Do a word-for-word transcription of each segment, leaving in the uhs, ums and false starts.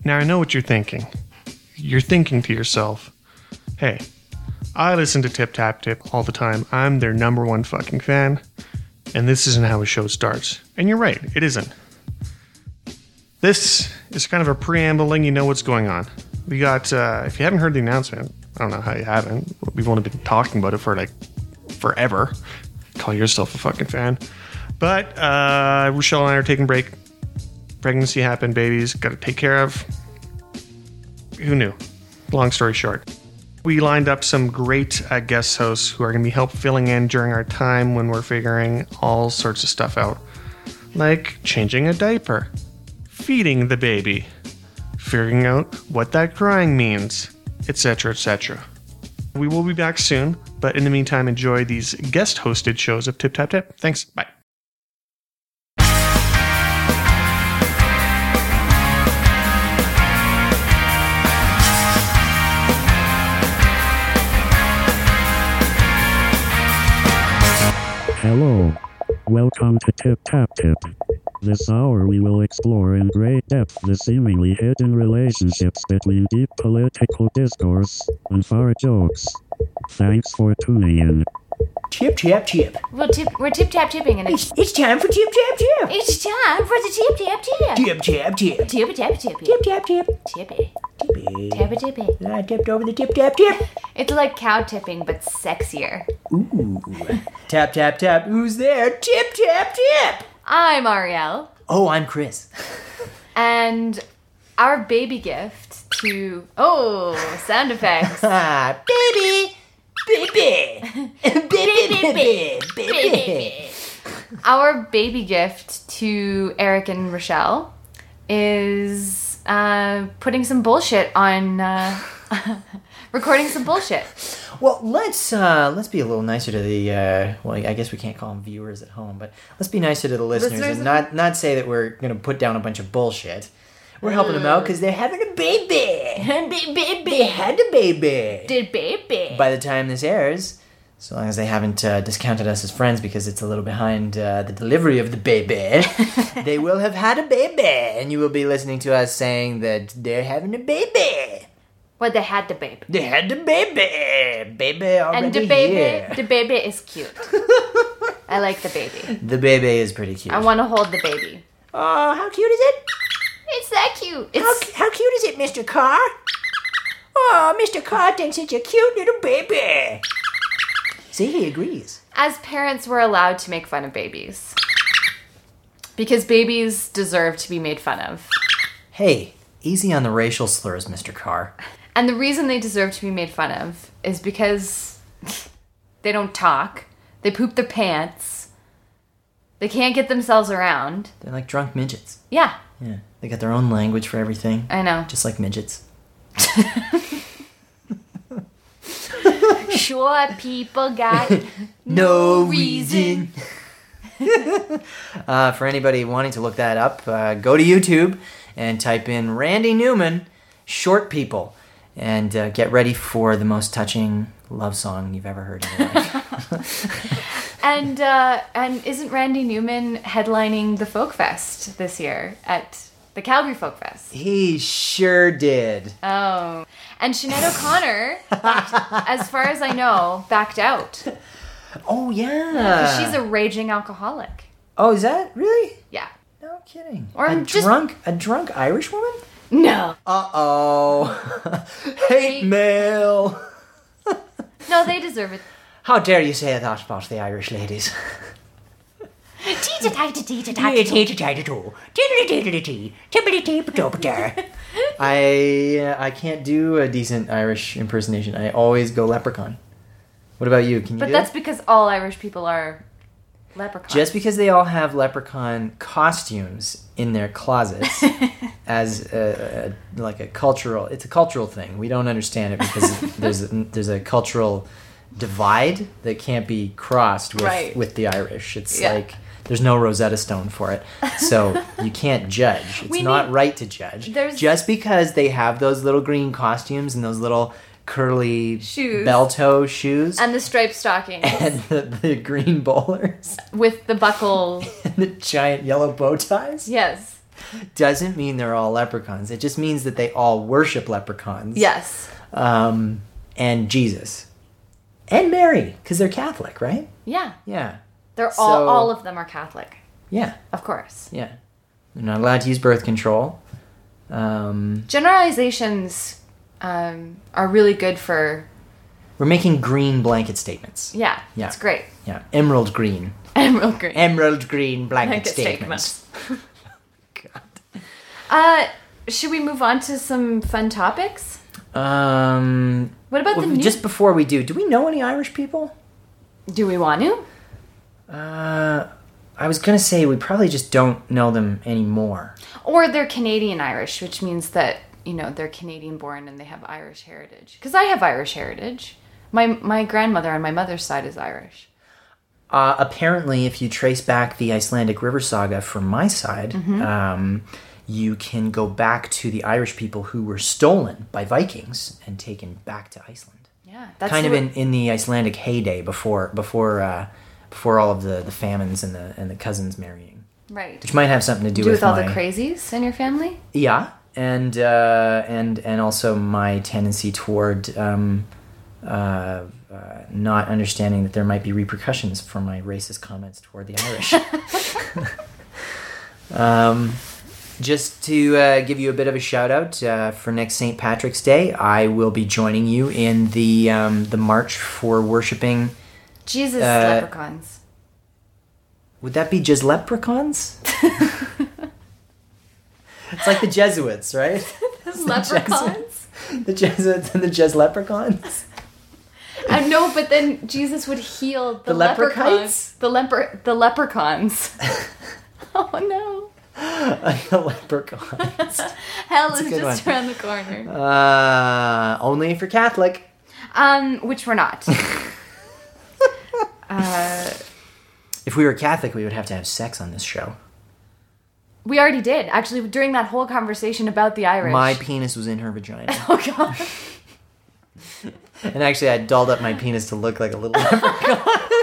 Now I know what you're thinking. You're thinking to yourself, hey, I listen to Tip Tap Tip all the time. I'm their number one fucking fan. And this isn't how a show starts. And you're right, it isn't. This is kind of a preamble letting you know what's going on. We got, uh, if you haven't heard the announcement, I don't know how you haven't. We've only been talking about it for like forever. Call yourself a fucking fan. But uh, Rochelle and I are taking a break. Pregnancy happened, babies got to take care of. Who knew? Long story short. We lined up some great uh, guest hosts who are going to be help filling in during our time when we're figuring all sorts of stuff out. Like changing a diaper, feeding the baby, figuring out what that crying means, et cetera, et cetera. We will be back soon, but in the meantime, enjoy these guest-hosted shows of Tip Tap Tip. Thanks. Bye. Hello. Welcome to Tip Tap Tip. This hour we will explore in great depth the seemingly hidden relationships between deep political discourse and fart jokes. Thanks for tuning in. Tip tap tip. We're tip. We're tip tap tipping, and It's, it's time for tip tap tip. it's time for the tip tap tip. Tip tap tip. Tip tap tip. Tip tap tip. Tippy. Tippy. Tip tippy. I tipped over the tip tap tip. It's like cow tipping, but sexier. Ooh. Tap tap tap. Who's there? Tip tap tip. I'm Ariel, Oh, I'm Chris. and our baby gift to oh sound effects. Ah, baby. Baby. Baby. Baby. Baby. Our baby gift to Eric and Rochelle is uh, putting some bullshit on, uh, recording some bullshit. Well, let's uh, let's be a little nicer to the uh, well, I guess we can't call them viewers at home, but let's be nicer to the listeners, Listeners and not not say that we're gonna put down a bunch of bullshit. We're helping them out because they're having a baby. Baby. They had a baby. Did baby. By the time this airs, so long as they haven't uh, discounted us as friends because it's a little behind uh, the delivery of the baby, they will have had a baby, and you will be listening to us saying that they're having a baby. Well, they had the baby. They had the baby. Baby already And the baby, here. the baby is cute. I like the baby. The baby is pretty cute. I want to hold the baby. Oh, how cute is it? It's that cute. How, It's how cute is it, Mister Carr? Oh, Mister Carr thinks it's a cute little baby. See, he agrees. as parents, we're allowed to make fun of babies because babies deserve to be made fun of. Hey, easy on the racial slurs, Mister Carr. And the reason they deserve to be made fun of is because they don't talk, they poop their pants, they can't get themselves around. They're like drunk midgets. Yeah, Yeah, they got their own language for everything. I know. Just like midgets. Sure, people got No reason. uh, for anybody wanting to look that up, uh, go to YouTube and type in Randy Newman, Short People, and uh, get ready for the most touching love song you've ever heard in your life. And uh, and isn't Randy Newman headlining the Folk Fest this year at the Calgary Folk Fest? He sure did. Oh. And Sinead O'Connor, backed, as far as I know, backed out. Oh, yeah. She's a raging alcoholic. Oh, is that really? Yeah. No kidding. Or a just- drunk, a drunk Irish woman? No. Uh-oh. Hate mail. No, they deserve it. How dare you say that about the Irish ladies? I uh, I can't do a decent Irish impersonation. I always go leprechaun. What about you? Can you But do that's it? because all Irish people are leprechauns. Just because they all have leprechaun costumes in their closets as a, a, like a cultural, it's a cultural thing. We don't understand it because there's a, there's a cultural divide that can't be crossed with, Right. with the Irish. It's Yeah. like there's no Rosetta Stone for it. So you can't judge. It's We not need- right to judge. There's- Just because they have those little green costumes and those little curly Shoes. bell toe shoes And the striped stockings and the, the green bowlers with the buckle. and the giant yellow bow ties. Yes. doesn't mean they're all leprechauns. It just means that they all worship leprechauns. Yes. Um, and Jesus. And Mary, because they're Catholic, right? Yeah. Yeah. They're all, So- all of them are Catholic. Yeah. Of course. Yeah. They're not allowed to use birth control. Um, Generalizations um, are really good for, we're making green blanket statements. yeah, Yeah. it's great. Yeah. Emerald green. Emerald green. Emerald green blanket, Blanket statements. God. Uh, should we move on to some fun topics? Um, What about well, the new... just before we do, do we know any Irish people? Do we want to? Uh, I was gonna say we probably just don't know them anymore. Or they're Canadian Irish, which means that, you know, they're Canadian born and they have Irish heritage. Because I have Irish heritage. My my grandmother on my mother's side is Irish. Uh, apparently, if you trace back the Icelandic River Saga from my side, Mm-hmm. um, you can go back to the Irish people who were stolen by Vikings and taken back to Iceland. Yeah. That's kind of what- in, in the Icelandic heyday before before uh, before all of the, the famines and the and the cousins marrying, Right. which might have something to do, Do with, with all my, the crazies in your family? yeah, and uh, and and also my tendency toward um, uh, uh, not understanding that there might be repercussions for my racist comments toward the Irish. um, just to uh, give you a bit of a shout out uh, for next Saint Patrick's Day, I will be joining you in the um, the march for worshiping. Jesus, Uh, leprechauns. Would that be just leprechauns? It's like the Jesuits, right? Leprechauns? The Jesuits and the Jes leprechauns. I know, but then Jesus would heal the, The leprechauns. The leper, the leprechauns. Oh no! The leprechauns. Hell is a good just one. around the corner. Uh, only if you're Catholic. Um, which we're not. uh, If we were Catholic, we would have to have sex on this show. we already did actually during that whole conversation about the Irish. My penis was in her vagina. Oh god. And actually, I dolled up my penis to look like a little leprechaun.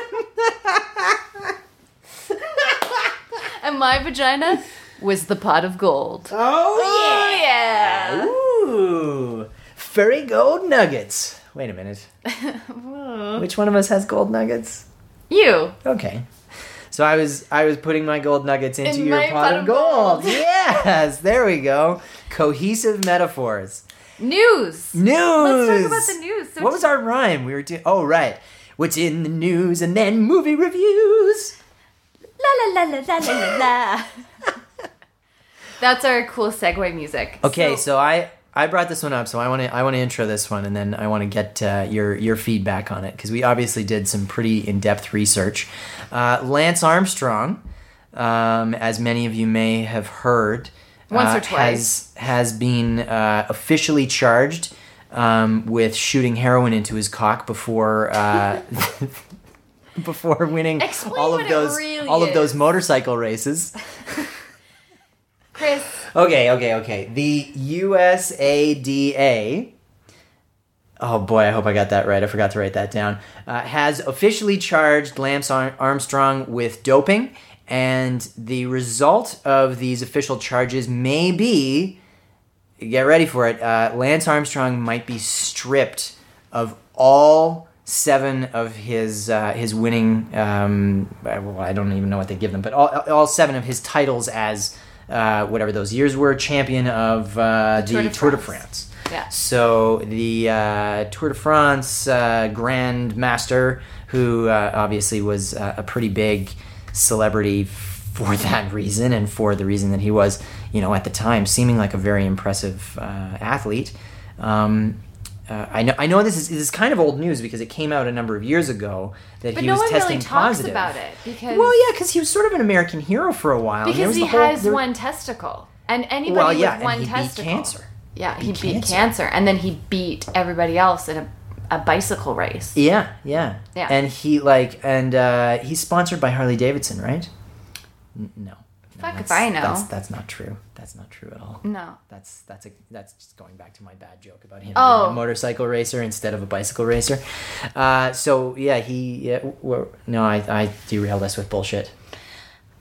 And my vagina was the pot of gold. Oh, yeah. Ooh. Furry gold nuggets. Wait a minute. Which one of us has gold nuggets? You. Okay. So I was I was putting my gold nuggets into In your my pot, of gold. gold. Yes, there we go. Cohesive metaphors. News. News. Let's talk about the news. So what was our rhyme? We were doing. Oh right. What's in the news and then movie reviews. La la la la la la la. That's our cool segue music. Okay, so, I I brought this one up, so I want to I want to intro this one, and then I want to get uh, your your feedback on it because we obviously did some pretty in depth research. Uh, Lance Armstrong, um, as many of you may have heard, Once uh, or twice. has has been uh, officially charged um, with shooting heroin into his cock before. Uh, Before winning Explain all of what it those really all of those is. motorcycle races. Chris. Okay, okay, okay. The U S A D A, oh boy, I hope I got that right. I forgot to write that down. Uh, has officially charged Lance Ar- Armstrong with doping, and the result of these official charges may be, get ready for it, uh, Lance Armstrong might be stripped of all seven of his uh, his winning, um, well, I don't even know what they give them, but all, all seven of his titles as uh, whatever those years were, champion of uh, the, Tour de Tour de France. France. Yeah. So the uh, Tour de France uh, Grand Master, who uh, obviously was uh, a pretty big celebrity for that reason, and for the reason that he was, you know, at the time, seeming like a very impressive uh, athlete. Um, uh, I know, I know this is this is kind of old news because it came out a number of years ago that But he no was one testing really talks positive. about it because Well, yeah, because he was sort of an American hero for a while. and there because was he the whole- has there- one testicle, and anybody Well, yeah, with and one he beat testicle, cancer. yeah, he Beat beat cancer. cancer. and then he beat everybody else in a, a bicycle race. Yeah, yeah, Yeah. And he like, and uh, he's sponsored by Harley Davidson, right? N- no. No, Fuck if that's- I know. That's, that's not true. That's not true at all. No. That's that's a that's just going back to my bad joke about him Oh. being a motorcycle racer instead of a bicycle racer. Uh, so yeah, he yeah, w- no, I I derailed us with bullshit.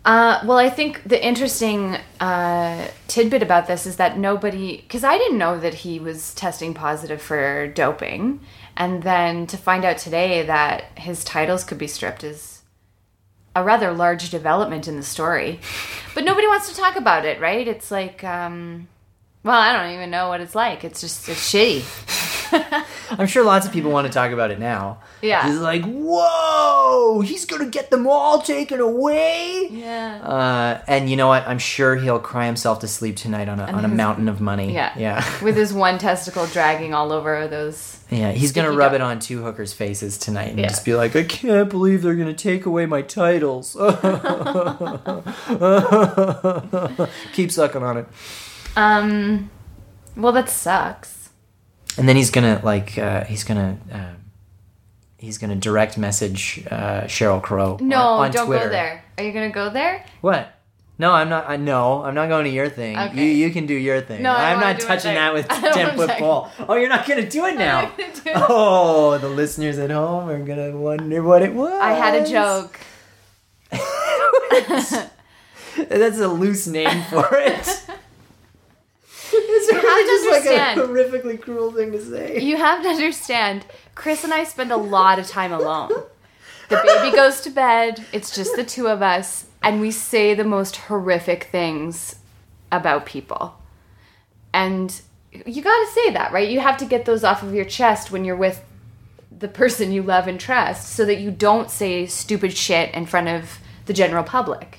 Uh, well, I think the interesting uh, tidbit about this is that nobody, because I didn't know that he was testing positive for doping, and then to find out today that his titles could be stripped is a rather large development in the story. But nobody wants to talk about it, right? It's like, um, well, I don't even know what it's like. It's just it's shitty. I'm sure lots of people want to talk about it now. Yeah. It's like, whoa, he's going to get them all taken away. Yeah. Uh, and you know what? I'm sure he'll cry himself to sleep tonight on a, on a his- mountain of money. Yeah. Yeah. With his one testicle dragging all over those. Yeah, he's going to Sticky rub dough. it on two hookers' faces tonight and Yeah. just be like, I can't believe they're going to take away my titles. Keep sucking on it. Um, well, that sucks. And then he's gonna like uh, he's gonna um, he's gonna direct message uh, Sheryl Crow. No, on, on don't Twitter. go there. Are you gonna go there? What? No, I'm not. I no, I'm not going to your thing. Okay. You you can do your thing. No, I I'm wanna not do my touching thing. that with I don't ten wanna foot touch- pole. Oh, you're not gonna do it now. not gonna do it. Oh, the listeners at home are gonna wonder what it was. I had a joke. That's a loose name for it. It's have to really just like understand. a horrifically cruel thing to say. You have to understand, Chris and I spend a lot of time alone. The baby goes to bed, it's just the two of us, and we say the most horrific things about people. And you gotta say that, right? You have to get those off of your chest when you're with the person you love and trust so that you don't say stupid shit in front of the general public.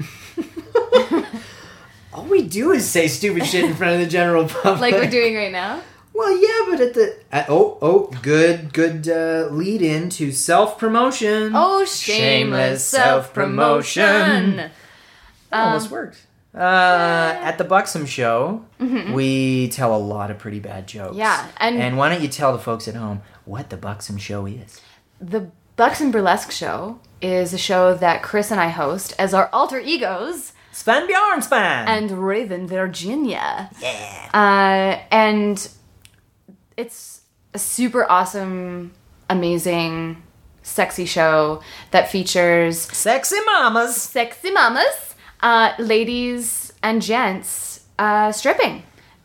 All we do is say stupid shit in front of the general public. Like we're doing right now. Well, yeah, but at the uh, oh oh good good uh, lead in to self promotion. Oh, shameless self-promotion. That almost worked. Uh, at the Buxom Show, we tell a lot of pretty bad jokes. Yeah, and- and why don't you tell the folks at home what the Buxom Show is? The Buxom Burlesque Show is a show that Chris and I host as our alter egos Sven Bjornspan and Raven Virginia. yeah. Uh, and it's a super awesome, amazing, sexy show that features Sexy mamas. sexy mamas, uh, ladies and gents uh, stripping.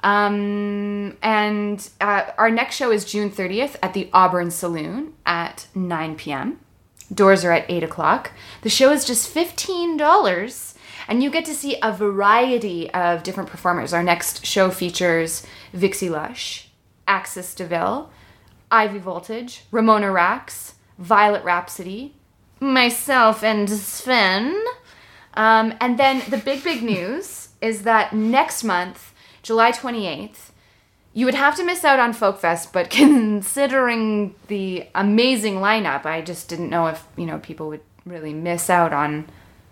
Um, and uh, our next show is June thirtieth at the Auburn Saloon at nine p.m. Doors are at eight o'clock. The show is just fifteen dollars, and you get to see a variety of different performers. Our next show features Vixie Lush, Axis DeVille, Ivy Voltage, Ramona Rax, Violet Rhapsody, myself and Sven. Um, and then the big, big news is that next month, July twenty-eighth, you would have to miss out on Folkfest, but considering the amazing lineup, I just didn't know if, you know, people would really miss out on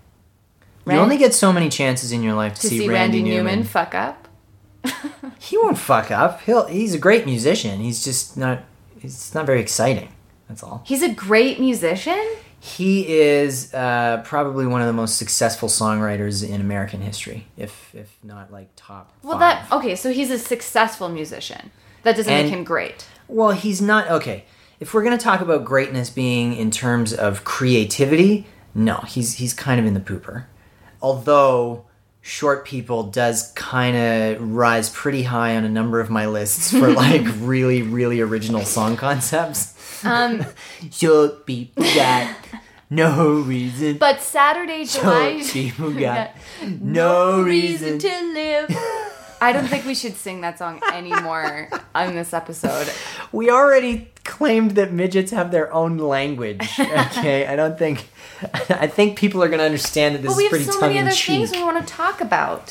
You only get so many chances in your life to, to see, see Randy, Randy Newman. Newman fuck up. He won't fuck up. He'll. He's a great musician. He's just not. It's not very exciting. That's all. He's a great musician. He is uh, probably one of the most successful songwriters in American history, if if not like top. Well, five. that okay. So he's a successful musician. That doesn't And- make him great. Well, he's not okay. If we're gonna talk about greatness being in terms of creativity, no, he's he's kind of in the pooper. Although Short People does kind of rise pretty high on a number of my lists for like really really original song concepts. Um, Short people got no reason. but Saturday, July. Short people got no reason. to live. I don't think we should sing that song anymore on this episode. We already claimed that midgets have their own language. Okay, I don't think. I think people are going to understand that this But we is have pretty so tongue many in other cheek. things we want to talk about.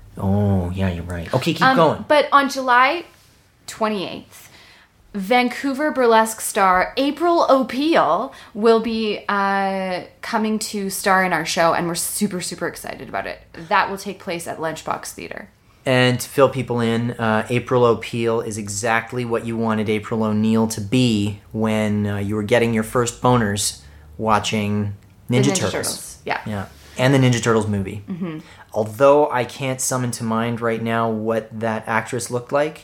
Oh yeah, you're right. Okay, keep Um, going. But on July twenty-eighth, Vancouver burlesque star April O'Peel will be uh, coming to star in our show, and we're super, super excited about it. That will take place at Lunchbox Theater. And to fill people in, uh, April O'Peel is exactly what you wanted April O'Neil to be when uh, you were getting your first boners watching Ninja, The Ninja Turtles. Turtles, yeah. Yeah, and the Ninja Turtles movie. Mm-hmm. Although I can't summon to mind right now what that actress looked like,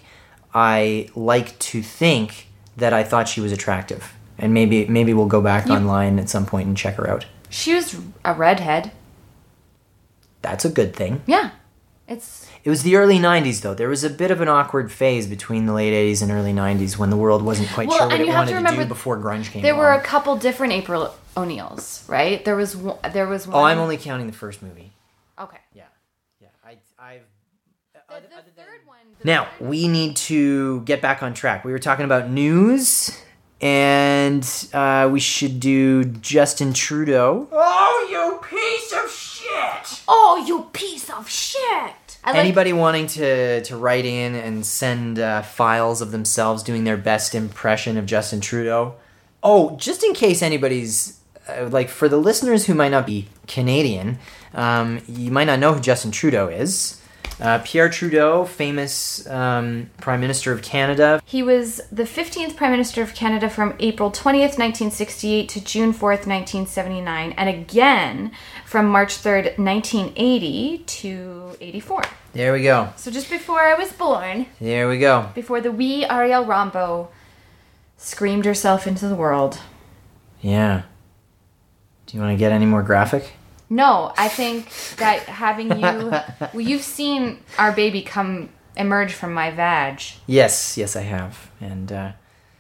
I like to think that I thought she was attractive. And maybe maybe we'll go back You- online at some point and check her out. She was a redhead. That's a good thing. Yeah. It's It was the early nineties, though. There was a bit of an awkward phase between the late eighties and early nineties when the world wasn't quite Well, sure what and it you have wanted to to, do remember before grunge came there along. were a couple different April O'Neils, right? There was one, there was one. Oh, I'm only counting the first movie. Okay. Yeah. Yeah. I, I've... The, other- the other than- third one. the Now, third- we need to get back on track. We were talking about news, and uh, we should do Justin Trudeau. Oh, you piece of shit! Oh, you piece of shit! I like, Anybody wanting to, to write in and send uh, files of themselves doing their best impression of Justin Trudeau? Oh, just in case anybody's, uh, like, for the listeners who might not be Canadian, um, you might not know who Justin Trudeau is. Uh, Pierre Trudeau, famous um, Prime Minister of Canada. He was the fifteenth Prime Minister of Canada from April twentieth, nineteen sixty-eight to June fourth, nineteen seventy-nine, and again from March third, nineteen eighty to eighty-four. There we go. So just before I was born, There we go. before the wee Ariel Rambo screamed herself into the world. Yeah. Do you want to get any more graphic? No, I think that having you... well, you've seen our baby come emerge from my vag. Yes, yes, I have. And uh,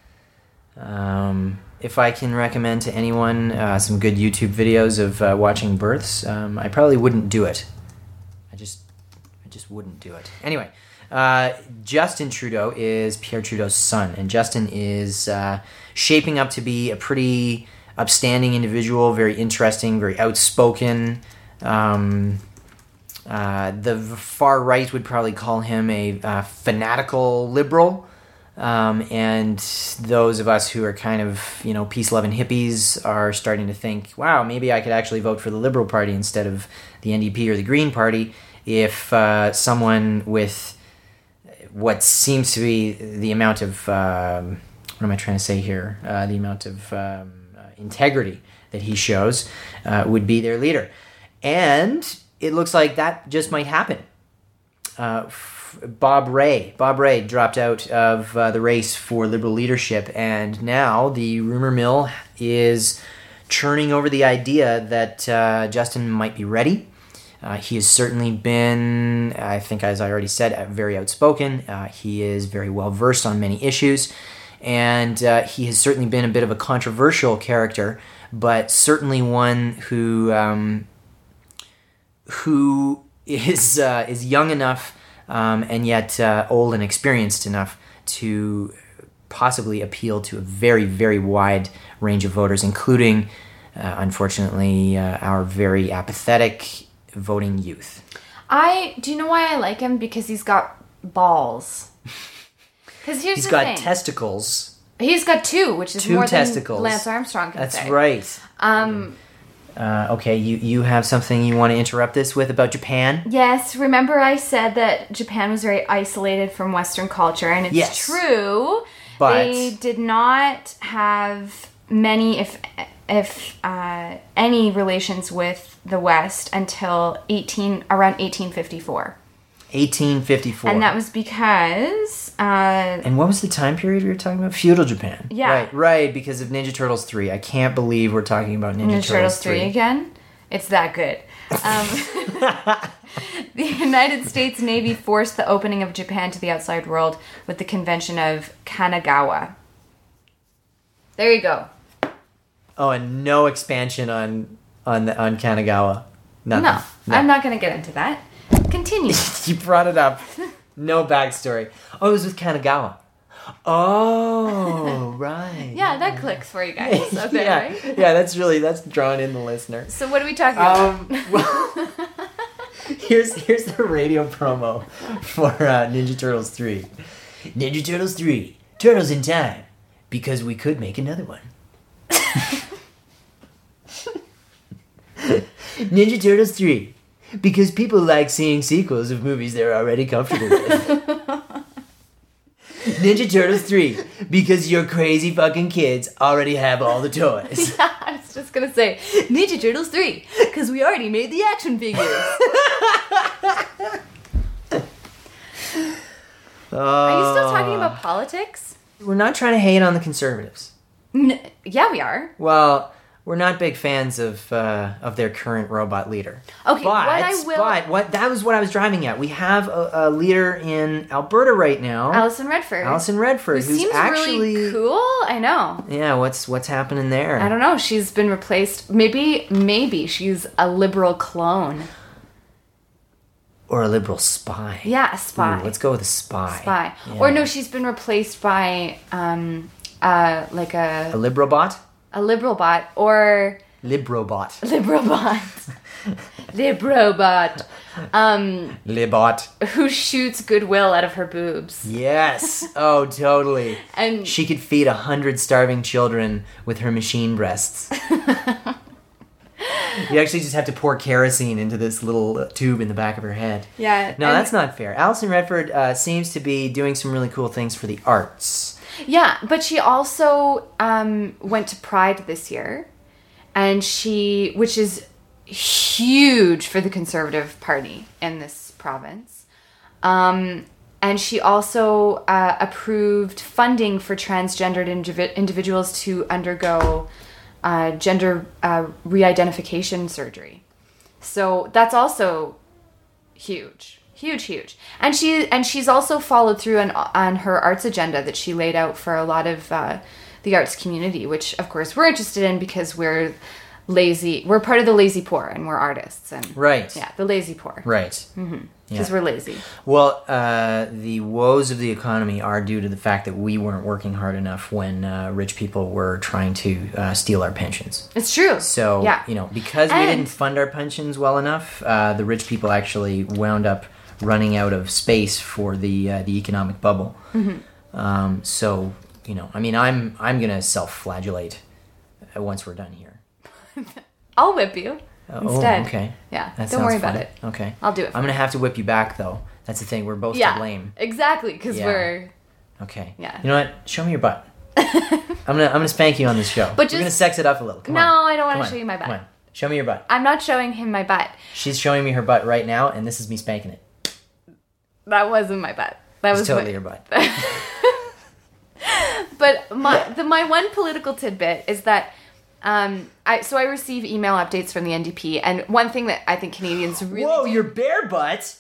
um, if I can recommend to anyone uh, some good YouTube videos of uh, watching births, um, I probably wouldn't do it. I just, I just wouldn't do it. Anyway, uh, Justin Trudeau is Pierre Trudeau's son, and Justin is uh, shaping up to be a pretty upstanding individual, very interesting, very outspoken. Um, uh, the far right would probably call him a uh, fanatical liberal. Um, and those of us who are kind of, you know, peace-loving hippies are starting to think, wow, maybe I could actually vote for the Liberal Party instead of the N D P or the Green Party if uh, someone with what seems to be the amount of, um, what am I trying to say here, uh, the amount of um, uh, integrity that he shows uh, would be their leader. And it looks like that just might happen. Uh, Bob Rae. Bob Rae dropped out of uh, the race for Liberal leadership, and now the rumor mill is churning over the idea that uh, Justin might be ready. Uh, he has certainly been, I think as I already said, very outspoken. Uh, he is very well versed on many issues, and uh, he has certainly been a bit of a controversial character, but certainly one who um, who is uh, is young enough Um, and yet uh, old and experienced enough to possibly appeal to a very, very wide range of voters, including, uh, unfortunately, uh, our very apathetic voting youth. I do you know why I like him? Because he's got balls. Because here's He's the got thing. testicles. He's got two, which is Two more testicles. than Lance Armstrong can That's say. right. Um, Uh, okay, you, you have something you want to interrupt this with about Japan? yes, remember I said that Japan was very isolated from Western culture, and it's Yes. true. But- They did not have many, if if uh, any, relations with the West until eighteen around eighteen fifty-four, eighteen fifty-four. and that was because. Uh, And what was the time period we were talking about? Feudal Japan. Yeah. Right, right, because of Ninja Turtles three. I can't believe we're talking about Ninja, Ninja Turtles three again. It's that good. Um, the United States Navy forced the opening of Japan to the outside world with the Convention of Kanagawa. There you go. Oh, and no expansion on on the, on Kanagawa. Nothing. No, I'm not going to get into that. Continue. You brought it up. No backstory. Oh, it was with Kanagawa. Oh, right. Yeah, that clicks for you guys. Okay, yeah, right? yeah. That's really that's drawing in the listener. So what are we talking about? Um, well, here's here's the radio promo for uh, Ninja Turtles three. Ninja Turtles three. Turtles in time, because we could make another one. Ninja Turtles three. Because people like seeing sequels of movies they're already comfortable with. Ninja Turtles three. Because your crazy fucking kids already have all the toys. I was just going to say Ninja Turtles three because we already made the action figures. Uh, Are you still talking about politics? We're not trying to hate on the conservatives. N- yeah, we are. Well, we're not big fans of uh, of their current robot leader. Okay, but, what I will- but what that was what I was driving at. We have a, a leader in Alberta right now, Alison Redford. Alison Redford, who who's seems actually really cool. I know. yeah. What's what's happening there? I don't know. She's been replaced. Maybe, maybe she's a liberal clone. Or a liberal spy. Yeah, a spy. Ooh, let's go with a spy. Spy. Yeah. Or no, she's been replaced by um, uh, like a A liberal bot. a liberal bot or Librobot. liberal bot, liberal bot, um, Libot. who shoots goodwill out of her boobs. Yes. Oh, totally. And She could feed a hundred starving children with her machine breasts. You actually just have to pour kerosene into this little uh, tube in the back of her head. yeah, No, and- that's not fair. Alison Redford uh, seems to be doing some really cool things for the arts. Yeah, but she also um, went to Pride this year, and she, which is huge for the Conservative Party in this province. Um, and she also uh, approved funding for transgendered indivi- individuals to undergo uh, gender uh, re-identification surgery. So that's also huge. Huge, huge, and she and she's also followed through on on her arts agenda that she laid out for a lot of uh, the arts community, which of course we're interested in because we're lazy. We're part of the lazy poor, and we're artists, and Right. yeah, the lazy poor, Right. because we're lazy. Well, uh, the woes of the economy are due to the fact that we weren't working hard enough when uh, rich people were trying to uh, steal our pensions. It's true. So, yeah, you know, because we And- didn't fund our pensions well enough, uh, the rich people actually wound up running out of space for the uh, the economic bubble. Mm-hmm. Um, so, you know, I mean, I'm I'm gonna self-flagellate uh, once we're done here. I'll whip you Uh, instead. Oh, okay. Yeah, That don't worry sounds about fun. it. Okay. I'll do it. I'm gonna have to whip you back, though. That's the thing. We're both yeah, to blame. exactly, because Yeah. we're Okay. Yeah. You know what? Show me your butt. I'm gonna I'm gonna spank you on this show. But We're gonna just- sex it up a little. Come No, on. I don't wanna Come on. show you my butt. Come on. Show me your butt. I'm not showing him my butt. She's showing me her butt right now, and this is me spanking it. That wasn't my butt. That It's was totally my, your butt. But my the my one political tidbit is that um I so I receive email updates from the N D P, and one thing that I think Canadians really Whoa, do- your bare butt.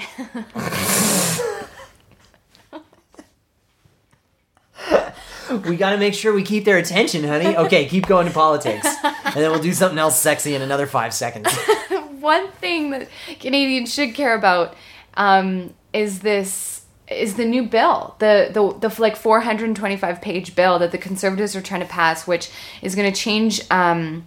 We gotta make sure we keep their attention, honey. Okay, keep going to politics. And then we'll do something else sexy in another five seconds. one thing that Canadians should care about um, is this is the new bill, the the the like four hundred twenty-five page bill that the Conservatives are trying to pass, which is going to change um,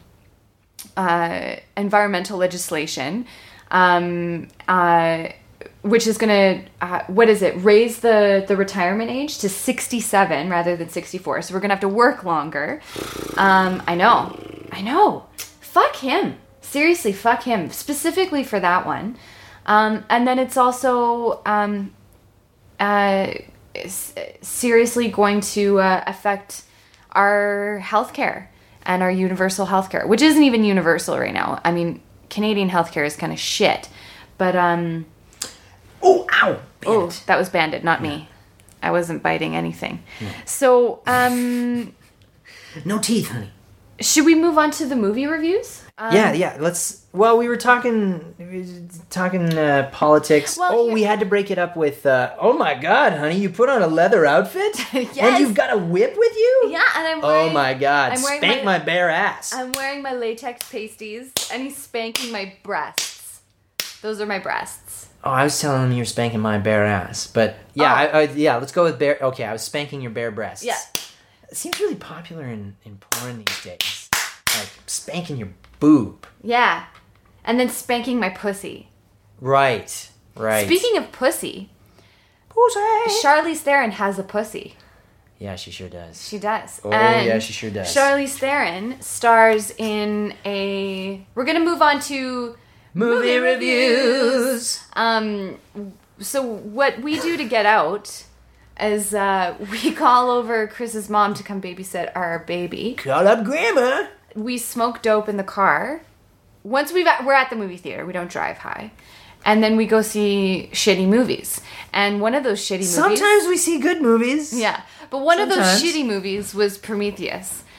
uh, environmental legislation, um, uh, which is going to uh, what is it? Raise the the retirement age to sixty-seven rather than sixty-four. So we're going to have to work longer. Um, I know, I know. Fuck him. Seriously, fuck him. Specifically for that one. Um, and then it's also um, uh, s- seriously going to uh, affect our healthcare and our universal healthcare, which isn't even universal right now. I mean, Canadian healthcare is kind of shit. But, um, Oh, ow! oh, Bandit. that was Bandit, not me. I wasn't biting anything. So, um, No teeth, honey. should we move on to the movie reviews? Um, Yeah, yeah. Let's. Well, we were talking, we were talking uh, politics. Well, oh, here- we had to break it up with. Uh, oh my God, honey, you put on a leather outfit, and Yes. you've got a whip with you. Yeah, and I'm Oh wearing... my God! I'm wearing Spank my- my bare ass. I'm wearing my latex pasties, and he's spanking my breasts. Those are my breasts. Oh, I was telling you you're spanking my bare ass, but yeah, Oh. I, I, yeah. Let's go with bare. Okay, I was spanking your bare breasts. Yeah. It seems really popular in in porn these days. Like spanking your boob. Yeah. And then spanking my pussy. Right. Right. Speaking of pussy, pussy. Charlize Theron has a pussy. Yeah, she sure does. She does. Oh, And yeah, she sure does. Charlize Theron stars in a... We're going to move on to... Movie movie reviews. Um, so what we do to get out is uh, we call over Chris's mom to come babysit our baby. Call up grandma. We smoke dope in the car. Once we've at, we're at the movie theater, we don't drive high, and then we go see shitty movies. And one of those shitty movies, Sometimes we see good movies. yeah, but one of Sometimes. those shitty movies was Prometheus.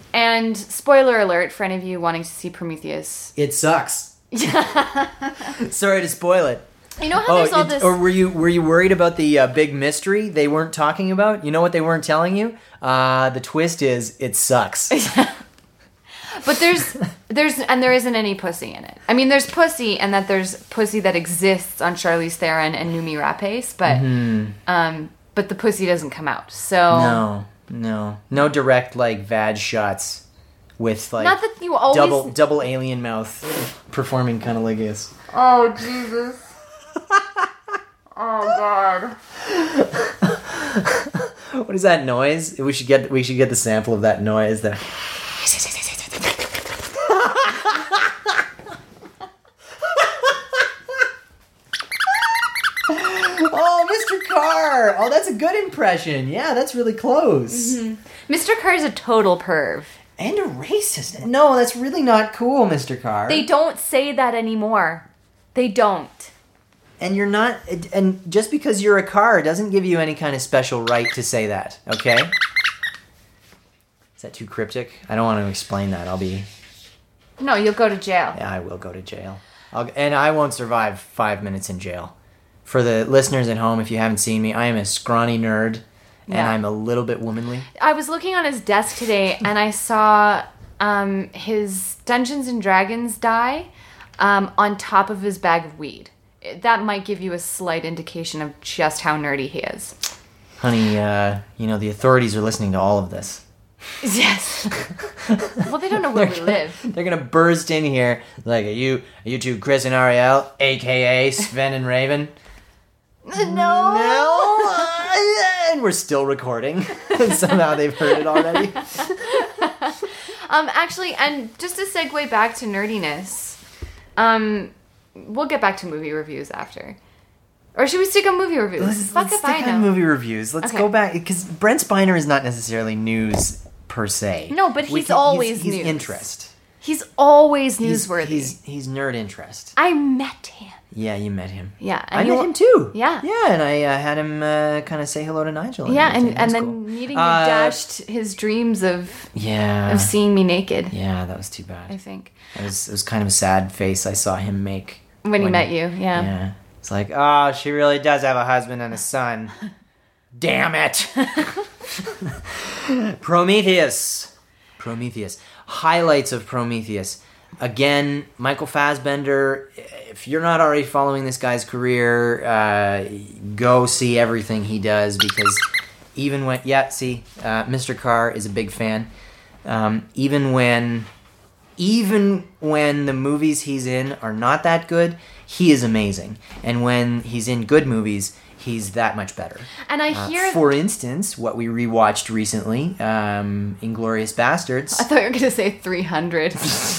And spoiler alert for any of you wanting to see Prometheus. It sucks. Sorry to spoil it. You know how there's all it- this... Or were you were you worried about the uh, big mystery they weren't talking about? You know what they weren't telling you? Uh, the twist is it sucks. But there's, there's, and there isn't any pussy in it. I mean, there's pussy, and that there's pussy that exists on Charlize Theron and Noomi Rapace, but, Mm-hmm. um, but the pussy doesn't come out. So No, no, no direct like vag shots with like not that you always. double double alien mouth performing cunnilingus. Oh Jesus! Oh God! What is that noise? We should get we should get the sample of that noise. That. Oh, Mister Carr! Oh, that's a good impression. Yeah, that's really close. Mm-hmm. Mister Carr's a total perv. And a racist. No, that's really not cool, Mister Carr. They don't say that anymore. They don't. And you're not, and just because you're a car doesn't give you any kind of special right to say that, okay? Is that too cryptic? I don't want to explain that. I'll be, No, you'll go to jail. yeah, I will go to jail. I'll, and I won't survive five minutes in jail. For the listeners at home, if you haven't seen me, I am a scrawny nerd, and Yeah. I'm a little bit womanly. I was looking on his desk today, and I saw um, his Dungeons and Dragons die um, on top of his bag of weed. That might give you a slight indication of just how nerdy he is. Honey, uh, you know, the authorities are listening to all of this. Yes. Well, they don't know where we live. They're gonna burst in here like, are you, are you two Chris and Ariel, a k a. Sven and Raven? No. No, and we're still recording. Somehow they've heard it already. Um, actually, and just to segue back to nerdiness, um, we'll get back to movie reviews after. Or should we stick on movie reviews? Let's, Fuck let's if I stick know. on movie reviews. Let's Okay. go back because Brent Spiner is not necessarily news per se. No, but We he's can- always he's, news. he's interest. He's always He's- newsworthy. He's, he's nerd interest. I met him. Yeah, you met him. Yeah, I and met you- him too. Yeah. Yeah, and I uh, had him uh, kind of say hello to Nigel. Yeah, and, everything. and That's then cool. meeting you Uh, dashed his dreams of Yeah. of seeing me naked. Yeah, that was too I bad. think It was, it was kind of a sad face I saw him make. when he met you, yeah. Yeah. It's like, oh, she really does have a husband and a son. Damn it. Prometheus. Prometheus. Highlights of Prometheus. Again, Michael Fassbender. If you're not already following this guy's career, uh, go see everything he does because even when, yeah, see, uh, Mister Carr is a big fan. Um, even when, even when the movies he's in are not that good, he is amazing. And when he's in good movies, he's that much better. And I Uh, hear for instance, what we rewatched recently, um, Inglourious Bastards. I thought you were gonna say three hundred.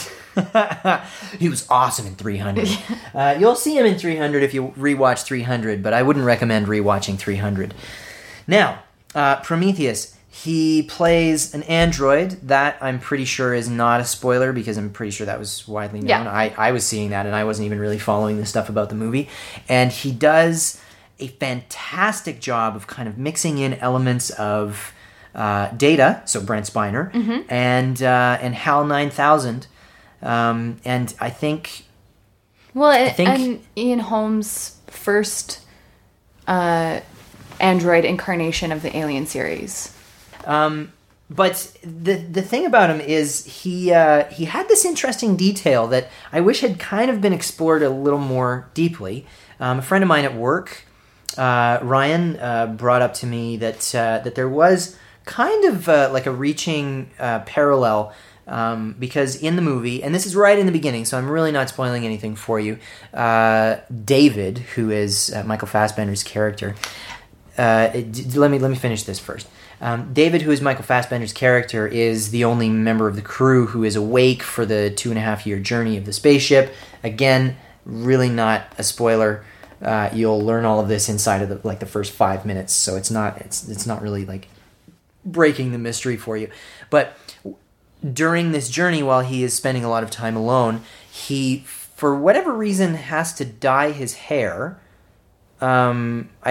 He was awesome in three hundred. Uh, you'll see him in three hundred if you rewatch three hundred, but I wouldn't recommend rewatching three hundred. Now, uh, Prometheus. He plays an android. That I'm pretty sure is not a spoiler because I'm pretty sure that was widely known. Yeah. I, I was seeing that and I wasn't even really following the stuff about the movie. And he does a fantastic job of kind of mixing in elements of uh, Data, so Brent Spiner, Mm-hmm. and uh, and HAL nine thousand. Um, and I think Well, it, think- and Ian Holmes' first uh, android incarnation of the Alien series. Um, but the the thing about him is he uh, he had this interesting detail that I wish had kind of been explored a little more deeply. Um, a friend of mine at work, uh, Ryan, uh, brought up to me that uh, that there was kind of uh, like a reaching uh, parallel. Um, because in the movie, and this is right in the beginning, so I'm really not spoiling anything for you, uh, David, who is uh, Michael Fassbender's character, uh, d- let me let me finish this first. Um, David, who is Michael Fassbender's character, is the only member of the crew who is awake for the two and a half year journey of the spaceship. Again, really not a spoiler. Uh, you'll learn all of this inside of the, like the first five minutes, so it's not it's it's not really like breaking the mystery for you. But during this journey, while he is spending a lot of time alone, he, for whatever reason, has to dye his hair. Um, I don't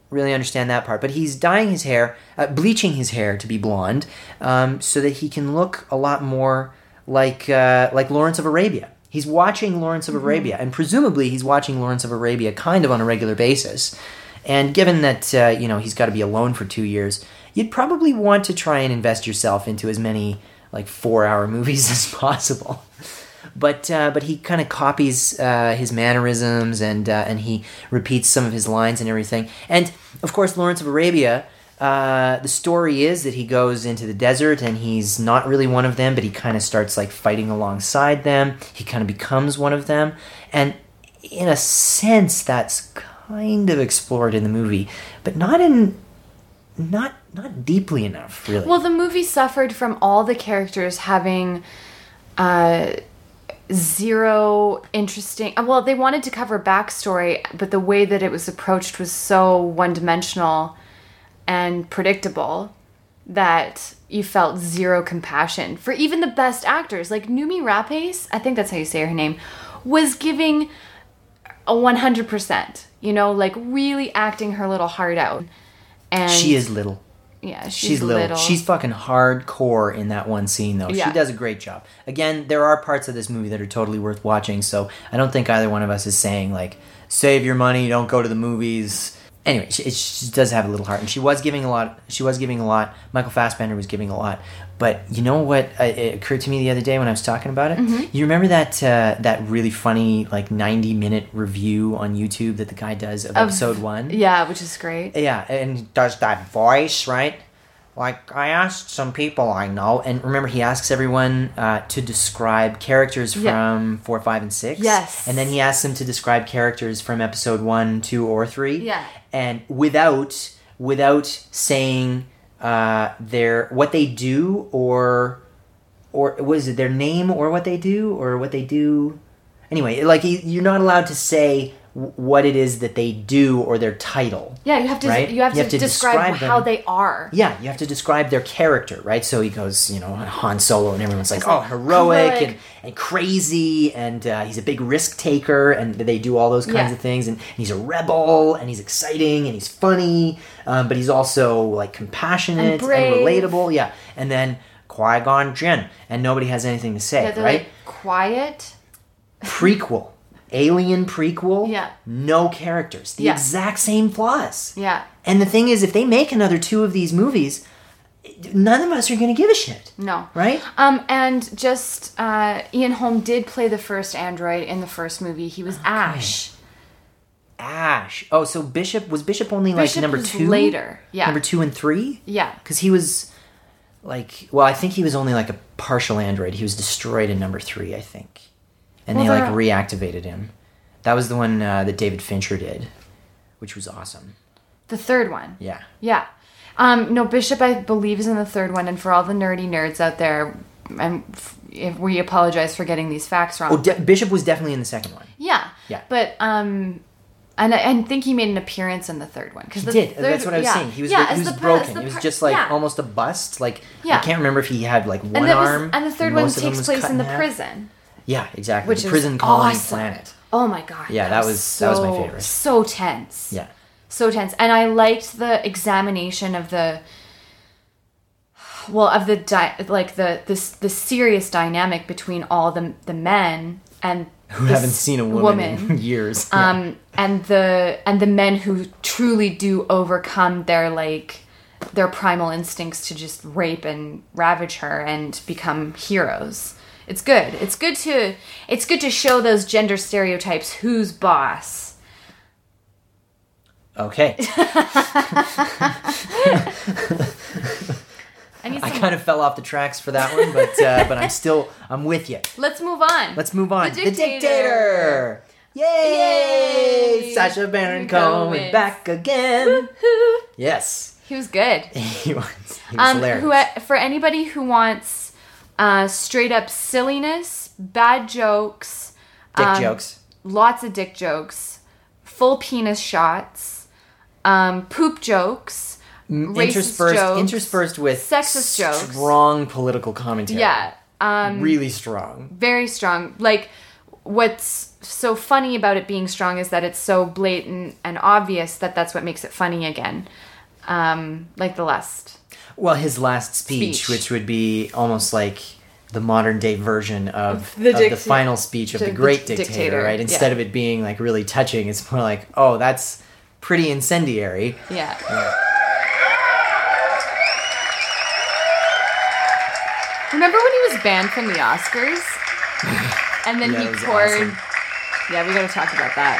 really understand that part. But he's dyeing his hair, uh, bleaching his hair to be blonde, um, so that he can look a lot more like uh, like Lawrence of Arabia. He's watching Lawrence of mm-hmm. Arabia, and presumably he's watching Lawrence of Arabia kind of on a regular basis. And given that uh, you know he's got to be alone for two years, you'd probably want to try and invest yourself into as many like four-hour movies as possible. But uh, but he kind of copies uh, his mannerisms and uh, and he repeats some of his lines and everything. And of course, Lawrence of Arabia. Uh, the story is that he goes into the desert and he's not really one of them, but he kind of starts like fighting alongside them. He kind of becomes one of them, and in a sense, that's kind of explored in the movie, but not in not not deeply enough, really. Well, the movie suffered from all the characters having uh, zero interesting. Well, they wanted to cover backstory, but the way that it was approached was so one-dimensional and predictable that you felt zero compassion for even the best actors. Like Noomi Rapace, I think that's how you say her name, was giving a one hundred percent, you know, like really acting her little heart out. And she is little. Yeah, she's, she's little. little. She's fucking hardcore in that one scene, though. Yeah. She does a great job. Again, there are parts of this movie that are totally worth watching, so I don't think either one of us is saying, like, save your money, don't go to the movies. Anyway, she, she does have a little heart, and she was giving a lot. She was giving a lot. Michael Fassbender was giving a lot. But you know what? Uh, it occurred to me the other day when I was talking about it. Mm-hmm. You remember that uh, that really funny like ninety minute review on YouTube that the guy does of, Of- episode one? Yeah, which is great. Yeah, and he does that voice, right? Like, I asked some people I know, and remember, he asks everyone uh, to describe characters from Yeah. four, five, and six. Yes. And then he asks them to describe characters from episode one, two, or three. Yeah. And without without saying uh, their what they do or or was it their name or what they do or what they do. Anyway, like you're not allowed to say what it is that they do or their title. Yeah, you have to right? you have You to, describe, describe how them. they are. Yeah, you have to describe their character, right? So he goes, you know, Han Solo, and everyone's like, It's oh, like heroic, heroic. And, and crazy, and uh, he's a big risk taker, and they do all those kinds Yeah. of things. And he's a rebel, and he's exciting, and he's funny, um, but he's also like compassionate And and, brave. relatable. Yeah, and then Qui-Gon Jinn, and nobody has anything to say, Yeah, they're right? like quiet. Prequel. Alien prequel, Yeah. no characters. The Yeah. exact same flaws. Yeah. And the thing is, if they make another two of these movies, none of us are going to give a shit. No. Right? Um, and just uh, Ian Holm did play the first android in the first movie. He was Ash. Ash. Oh, so Bishop, was Bishop only like Bishop number was two? later. Yeah. Number two and three? Yeah. Because he was like, well, I think he was only like a partial android. He was destroyed in number three, I think. And Well, they like they're- reactivated him. That was the one uh, that David Fincher did, which was awesome. The third one. Yeah. Yeah. Um, no, Bishop, I believe, is in the third one. And for all the nerdy nerds out there, and f- if we apologize for getting these facts wrong. Oh, De- Bishop was definitely in the second one. Yeah. Yeah. But, um... And I, I think he made an appearance in the third one. Cause He the did. Third, That's what I was yeah. saying. He was yeah, he as was the par- broken. as the He was par- just like yeah. almost a bust. Like Yeah. I can't remember if he had like one And, that was, arm. and the third one most of them takes was place cut in the half. prison. Yeah, exactly. Which the is prison colony awesome. planet. Oh my god. Yeah, that was- that was my favorite. So tense. Yeah. So tense. And I liked the examination of the well, of the di- like the this the serious dynamic between all the the men and Who this haven't seen a woman, in years. Yeah. um and the and the men who truly do overcome their like their primal instincts to just rape and ravage her and become heroes. It's good. It's good to it's good to show those gender stereotypes. Who's boss? Okay. I need I some. kind of fell off the tracks for that one, but uh, but I'm still I'm with you. Let's move on. Let's move on. The The Dictator. Dictator. Yay! Yay! Sacha Baron Cohen. Cohen back again. Woohoo. Yes. He was good. he was, he was Um, hilarious. who for anybody who wants uh, straight up silliness, bad jokes, Dick um, jokes. lots of dick jokes, full penis shots, um, poop jokes, racist interspersed, jokes, interspersed with sexist jokes. strong political commentary. Yeah, um, really strong. very strong. Like what's so funny about it being strong is that it's so blatant and obvious that that's what makes it funny again. Um, like the last. Well, his last speech, Speech. which would be almost like the modern day version of, The of the dict- final speech of the the great dic- dictator, dictator, right? Instead yeah. of it being like really touching, it's more like, oh, that's pretty incendiary. Yeah. Remember when he was banned from the Oscars? And then Yeah, he it was poured. awesome. Yeah, we gotta talk about that.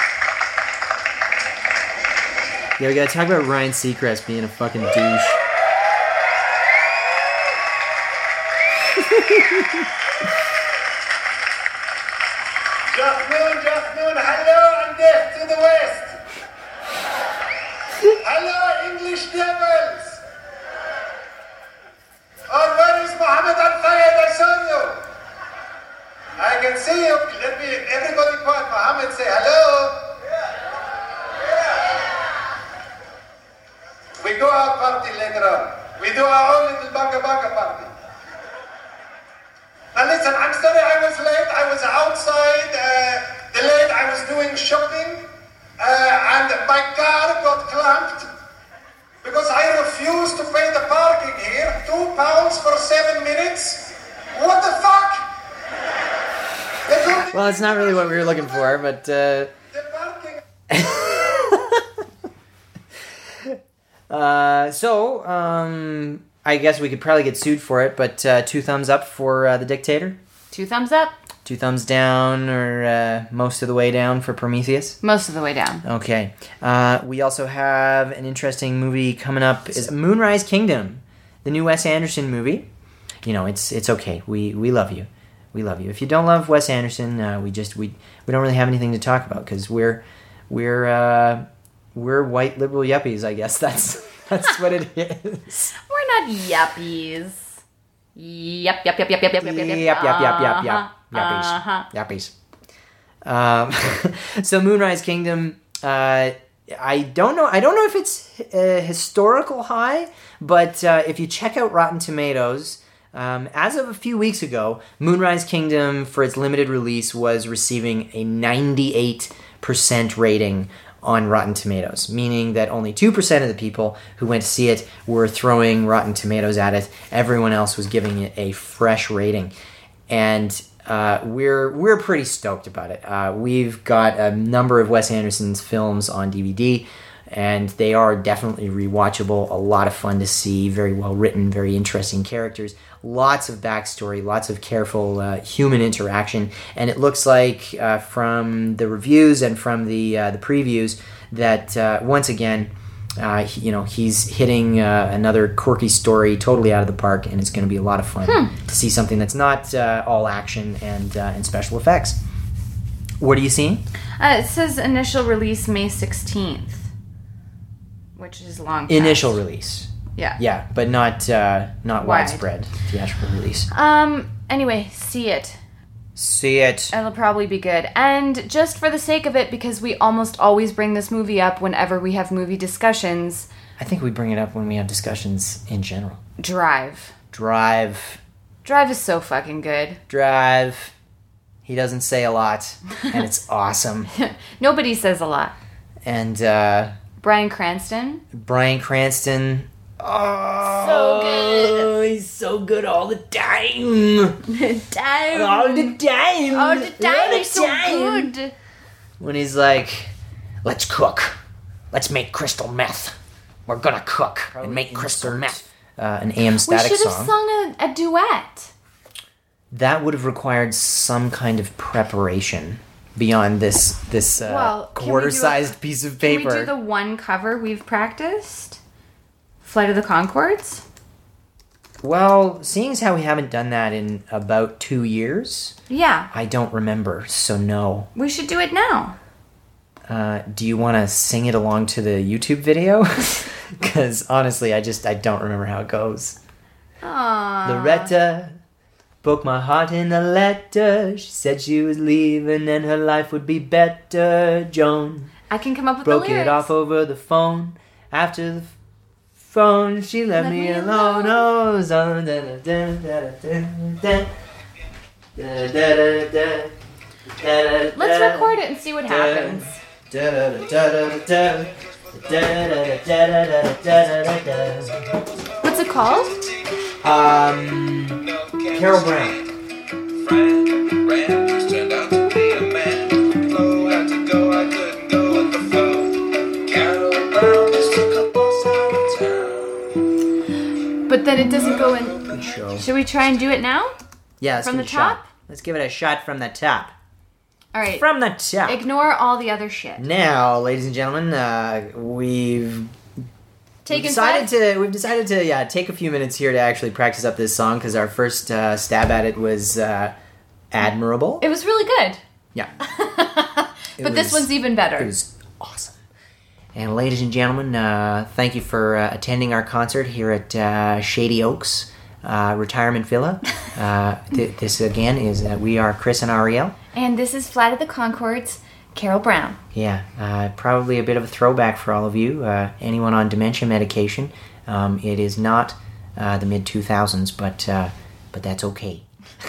Yeah, we gotta talk about Ryan Seacrest being a fucking douche. Jafnoon, Jafnoon, hello and death to the west. Hello, English devils. Oh, where is Mohammed Al Fayed? I saw you. I can see you. Let me, everybody quiet. Mohammed, say hello. We go out party later on. We do our own little banga banga party. Now listen, I'm sorry I was late. I was outside, uh, delayed. I was doing shopping, uh, and my car got clamped because I refused to pay the parking here. Two pounds for seven minutes. What the fuck? They told me- Well, it's not really what we were looking for, but uh, The parking. uh, so um, I guess we could probably get sued for it. But uh, two thumbs up for uh, the dictator, Two thumbs up, two thumbs down, or uh, most of the way down for Prometheus. most of the way down. Okay. Uh, we also have an interesting movie coming up. Is Moonrise Kingdom, the new Wes Anderson movie. You know, it's it's okay. We we love you. We love you. If you don't love Wes Anderson, uh, we just we we don't really have anything to talk about because we're we're uh, we're white liberal yuppies. I guess that's that's what it is. We're not yuppies. Yup, yup, yup, yup, yup, yup, yup, yup, Yep, yep, yep, yep, yep. Uh-huh. Yuppies. Yuppies. Um, so Moonrise Kingdom, uh, I don't know. I don't know if it's a historical high, but uh, if you check out Rotten Tomatoes, um, as of a few weeks ago, Moonrise Kingdom, for its limited release, was receiving a ninety-eight percent rating on Rotten Tomatoes, meaning that only two percent of the people who went to see it were throwing Rotten Tomatoes at it. Everyone else was giving it a fresh rating. And uh, we're we're pretty stoked about it. Uh, we've got a number of Wes Anderson's films on D V D, and they are definitely rewatchable, a lot of fun to see, very well written, very interesting characters, lots of backstory, lots of careful uh, human interaction, and it looks like uh, from the reviews and from the uh, the previews that uh, once again, uh, he- you know, he's hitting uh, another quirky story totally out of the park, and it's going to be a lot of fun to see something that's not uh, all action and uh, and special effects. What are you seeing? Uh, it says initial release May sixteenth, which is long. past. Initial release. Yeah. Yeah, but not uh, not Wide. widespread theatrical release. Um. Anyway, see it. See it. It'll probably be good. And just for the sake of it, because we almost always bring this movie up whenever we have movie discussions, I think we bring it up when we have discussions in general. Drive. Drive. Drive is so fucking good. Drive. He doesn't say a lot, and it's awesome. Nobody says a lot. And uh, Bryan Cranston. Bryan Cranston. Oh, So good. He's so good all the time. Damn. All the time. All the time. All the He's so time. good. When he's like, let's cook. Let's make crystal meth. We're gonna cook and make crystal meth. Uh, an A M We Static should have song. sung a, a duet. That would have required some kind of preparation beyond this this uh, Well, can we do a- quarter-sized piece of Can paper. we do the one cover we've practiced? Flight of the Conchords? Well, seeing as how we haven't done that in about two years, Yeah. I don't remember, so no. We should do it now. Uh, do you want to sing it along to the YouTube video? Because honestly, I just I don't remember how it goes. Aww. Loretta broke my heart in a letter. She said she was leaving and her life would be better. Joan I can come up with broke the lyrics. it off over the phone. After the f- phone, she left Let me, me alone. alone. Oh, so- da- da- da- da- da- da- da- da- da- da- da. Let's record it and see what happens. What's it called? Um, Carol Brown. Turned out to be a man. Flow had to go, I couldn't go with the flow. Carol Brown just took a bus out of town. But then it doesn't go in. Good show. Should we try and do it now? Yeah, let's From give the it a shot. top? Let's give it a shot from the top. All right. From the top. Ignore all the other shit. Now, ladies and gentlemen, uh, we've Taken decided five? to we've decided to yeah take a few minutes here to actually practice up this song because our first uh, stab at it was uh, admirable. It was really good. Yeah, But this was- one's even better. It was awesome. And ladies and gentlemen, uh, thank you for uh, attending our concert here at uh, Shady Oaks uh, Retirement Villa. Uh, th- this again is uh, we are Chris and Ariel. And this is Flight of the Conchords, Carol Brown. Yeah, uh, probably a bit of a throwback for all of you. Uh, anyone on dementia medication. Um, it is not uh, the mid two thousands, but uh, but that's okay.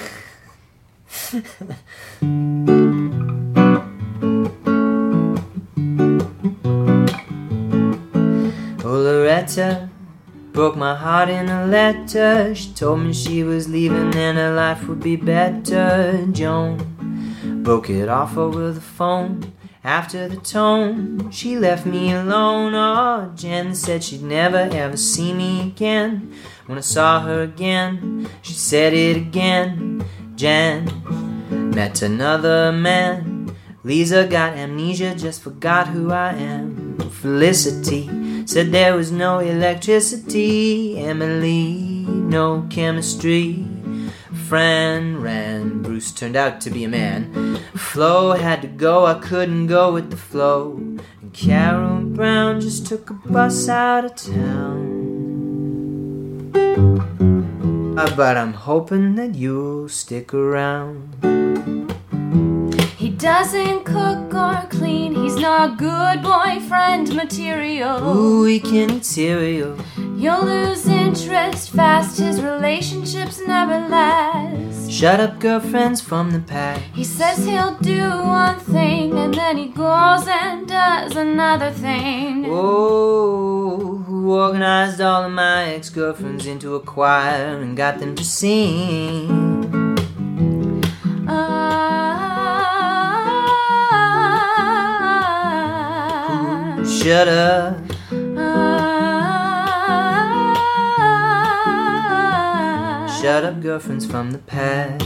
Oh, Loretta broke my heart in a letter. She told me she was leaving and her life would be better. Joan broke it off over the phone. After the tone, she left me alone. Oh, Jen said she'd never ever see me again. When I saw her again, she said it again. Jen met another man. Lisa got amnesia, just forgot who I am. Felicity said there was no electricity. Emily, no chemistry. Fran ran, Bruce turned out to be a man. Flo had to go, I couldn't go with the flow. And Carol Brown just took a bus out of town. Uh, but I'm hoping that you'll stick around. He doesn't cook or clean, he's not good boyfriend material. Ooh, he can eat cereal. You'll lose interest fast, his relationships never last. Shut up, girlfriends from the pack. He says he'll do one thing and then he goes and does another thing. Oh, who organized all of my ex-girlfriends into a choir and got them to sing? Ah, Shut up. ah, Shut up, girlfriends from the past.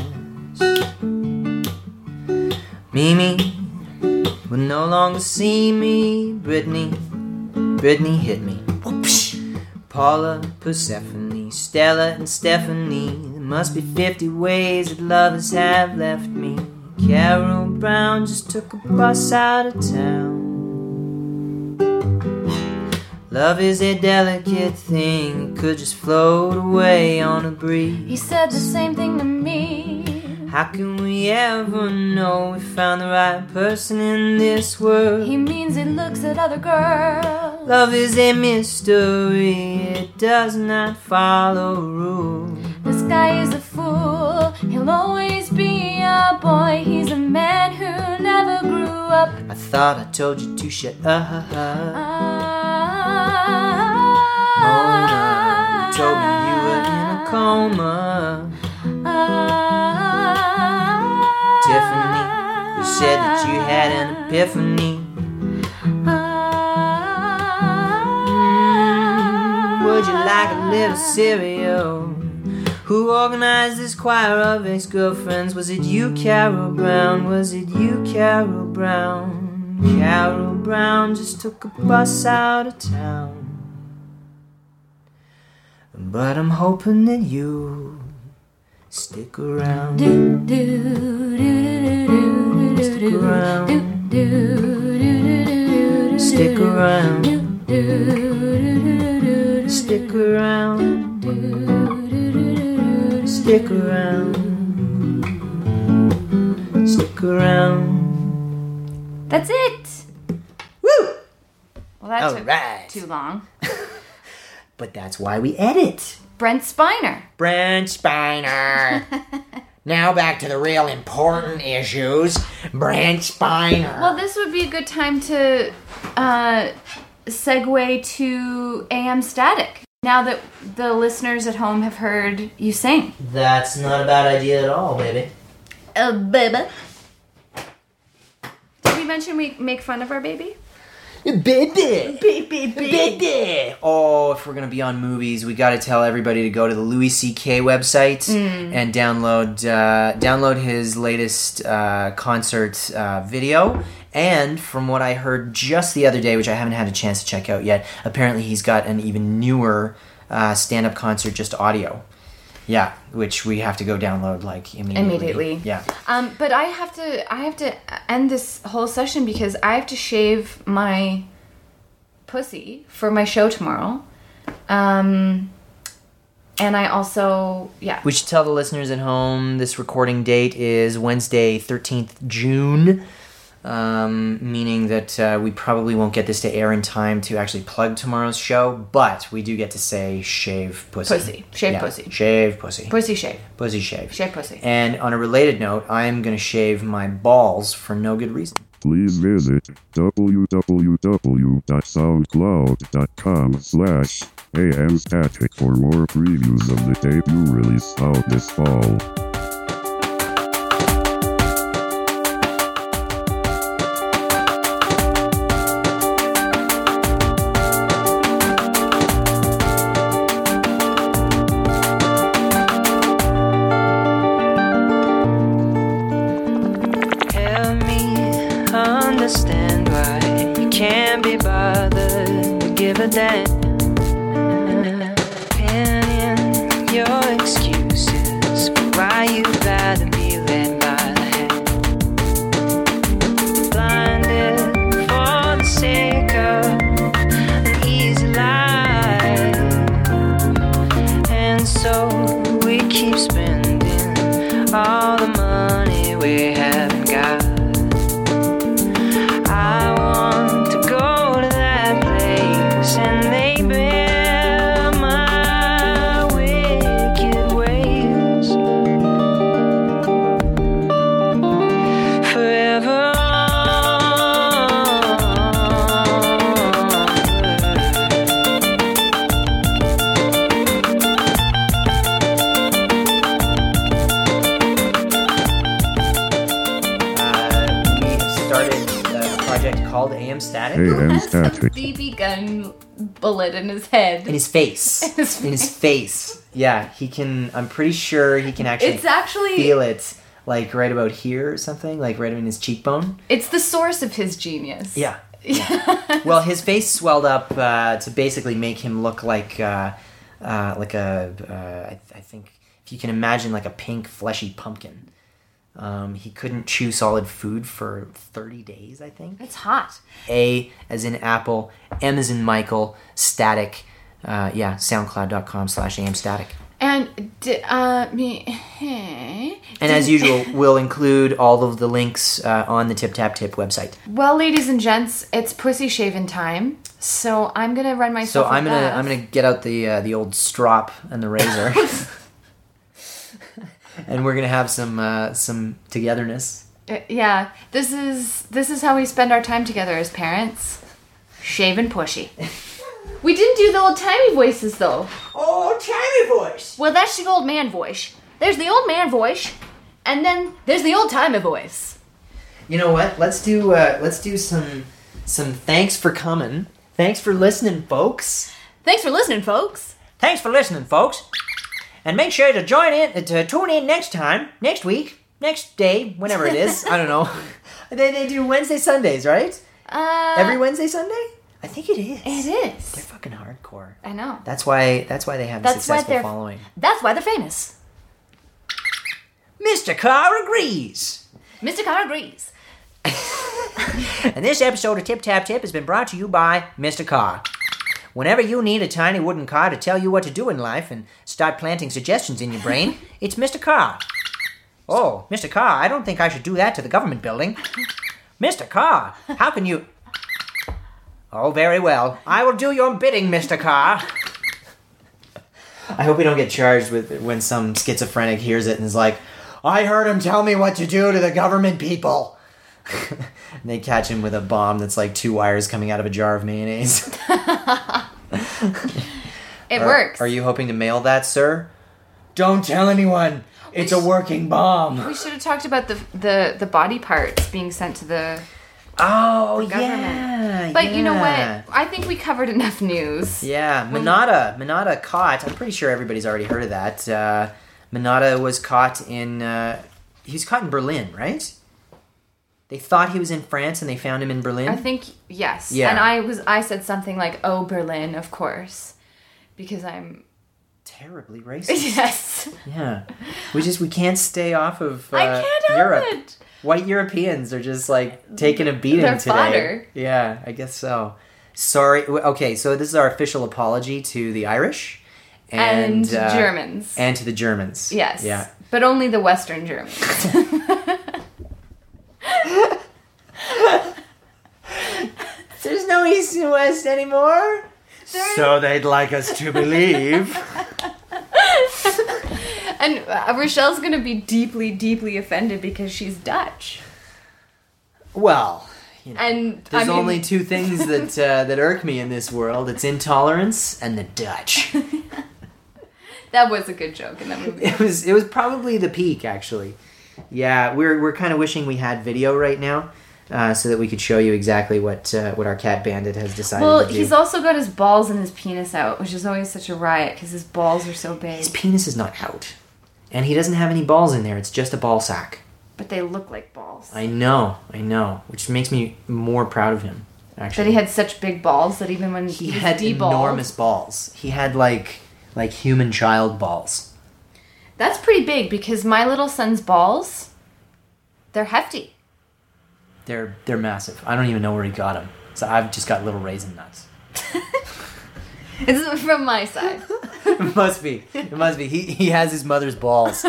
Mimi will no longer see me. Brittany, Brittany hit me. Whoopsh. Paula, Persephone, Stella, and Stephanie. There must be fifty ways that lovers have left me. Carol Brown just took a bus out of town. Love is a delicate thing, it could just float away on a breeze. He said the same thing to me. How can we ever know we found the right person in this world? He means he looks at other girls. Love is a mystery, it does not follow rules. This guy is a fool. He'll always be a boy. He's a man who never grew up. I thought I told you to shut up. Ah, Mona, you told me you were in a coma. ah, Tiffany, you said that you had an epiphany. ah, Would you like a little cereal? Who organized this choir of ex-girlfriends? Was it you, Carol Brown? Was it you, Carol Brown? Carol Brown just took a bus out of town. But I'm hoping that you stick around. do, do, do, do, do, Stick do, around. do, do, do, Stick around. do, do, do, Stick around. Stick around. Stick around. That's it. Woo! Well, that All took right. too long. But that's why we edit. Brent Spiner. Brent Spiner. Now back to the real important issues. Brent Spiner. Well, this would be a good time to uh, segue to A M Static. Now that the listeners at home have heard you sing. That's not a bad idea at all, baby. Uh, baby. Did we mention we make fun of our baby? Baby! Baby! Baby! Oh, if we're gonna be on movies, we gotta tell everybody to go to the Louis C K website Mm. and download uh, download his latest uh, concert uh, video. And from what I heard just the other day, which I haven't had a chance to check out yet, apparently he's got an even newer uh, stand-up concert, just audio. Yeah, which we have to go download like immediately. Immediately. Yeah. Um, but I have to I have to end this whole session because I have to shave my pussy for my show tomorrow. Um, and I also, yeah. We should tell the listeners at home this recording date is Wednesday, thirteenth of June. Um, meaning that uh, we probably won't get this to air in time to actually plug tomorrow's show, but we do get to say shave pussy. Pussy. Shave pussy. Shave pussy. Pussy shave. Pussy shave. Shave pussy. And on a related note, I am going to shave my balls for no good reason. Please visit www.soundcloud.com slash amstatic for more previews of the tape you release out this fall. Help me understand why you can't be bothered to give a damn. Opinion, your excuses for why you'd rather be led by the hand. Blinded for the sake of an easy life, and so we keep spending all the money we haven't got. I want to go to that place and maybe my wicked ways forever. Uh, we have started a project called A M Static. Amstatic. B B gun bullet in his head. In his face. In his In his face. Yeah, he can, I'm pretty sure he can actually It's actually feel it, like right about here or something, like right in his cheekbone. it's the source of his genius. Yeah. Well, his face swelled up uh, to basically make him look like, uh, uh, like a, uh, I, I think, if you can imagine like a pink fleshy pumpkin. Um, he couldn't chew solid food for thirty days, I think. It's hot. A as in Apple, M as in Michael, static. Uh, yeah, soundcloud.com slash amstatic. And di- uh me And as usual, we'll include all of the links uh, on the Tip Tap Tip website. Well, ladies and gents, it's pussy shaving time. So I'm gonna run myself. So a I'm gonna bath. I'm gonna get out the uh, the old strop and the razor, and we're gonna have some uh, some togetherness. Uh, yeah, this is this is how we spend our time together as parents. Shaving pushy. We didn't do the old timey voices though. Oh, Tammy voice! Well, that's the old man voice. There's the old man voice, and then there's the old timey voice. You know what? Let's do uh, let's do some some thanks for coming. Thanks for listening, folks. Thanks for listening, folks. Thanks for listening, folks. And make sure to join in, to tune in next time, next week, next day, whenever it is. I don't know. They, they do Wednesday, Sundays, right? Uh, Every Wednesday, Sunday? I think it is. it They're is. fucking hardcore. I know. That's why. That's why they have a That's why successful they're following. That's why they're famous. Mister Carr agrees. Mister Carr agrees. And this episode of Tip Tap Tip has been brought to you by Mister Carr. Whenever you need a tiny wooden car to tell you what to do in life and start planting suggestions in your brain, it's Mister Carr. Oh, Mister Carr, I don't think I should do that to the government building. Mister Carr, how can you... Oh, very well. I will do your bidding, Mister Carr. I hope we don't get charged with when some schizophrenic hears it and is like, I heard him tell me what to do to the government people. And they catch him with a bomb that's like two wires coming out of a jar of mayonnaise. It are, works. Are you hoping to mail that, sir? Don't tell anyone. It's a working bomb. We should have talked about the the, the body parts being sent to the Oh, government. yeah. But you know yeah. what? I think we covered enough news. Yeah, Minata. Minata caught. I'm pretty sure everybody's already heard of that. Uh, Minata was caught in. Uh, he was caught in Berlin, right? They thought he was in France, and they found him in Berlin. I think yes. Yeah. And I was I said something like, "Oh, Berlin, of course," because I'm terribly racist. yes. Yeah, we just we can't stay off of uh, I can't help Europe. it. White Europeans are just like taking a beating They're today. fodder. Yeah, I guess so. Sorry. Okay, so this is our official apology to the Irish and, And uh, Germans. and to the Germans. Yes. Yeah. But only the Western Germans. There's no East and West anymore. So they'd like us to believe. And uh, Rochelle's going to be deeply, deeply offended because she's Dutch. Well, you know, And there's I mean, only two things that uh, that irk me in this world. It's intolerance and the Dutch. that was a good joke in that movie. It was it was probably the peak, actually. Yeah, we're we're kind of wishing we had video right now, uh, so that we could show you exactly what uh, what our cat bandit has decided Well, to do. he's also got his balls and his penis out, which is always such a riot because his balls are so big. His penis is not out, and he doesn't have any balls in there. It's just a ball sack. But they look like balls. I know, I know, which makes me more proud of him. Actually, That he had such big balls that even when he he, was had de-balled- enormous balls. He had like like human child balls. That's pretty big because my little son's balls, they're hefty. They're they're massive. I don't even know where he got them. So I've just got little raisin nuts. It's from my side. It must be. It must be. He he has his mother's balls.